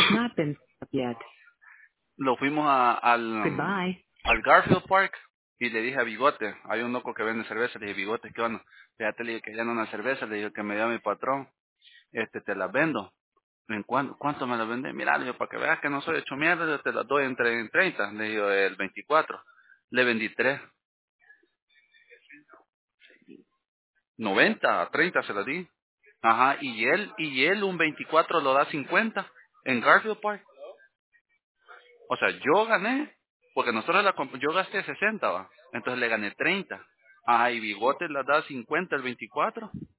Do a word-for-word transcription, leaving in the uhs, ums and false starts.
has not been set up yet. Lo fuimos a, al, um, Goodbye. al Garfield Park y le dije a Bigote, hay un loco que vende cerveza, le dije, Bigote, ¿qué onda? Fíjate, le dije que ya no una cerveza, le dije que me dio mi patrón, este, te las vendo. ¿En cuánto, cuánto me las vende? Mira, le digo, para que veas que no soy hecho mierda, yo te las doy entre en treinta, le digo, el veinticuatro. Le vendí tres, noventa, a treinta se las di. Ajá, y él, y él un veinticuatro lo da cincuenta en Garfield Park. O sea, yo gané, porque nosotros la comp- yo gasté sesenta, va. Entonces le gané treinta. Ajá, y Bigote la da cincuenta el veinticuatro.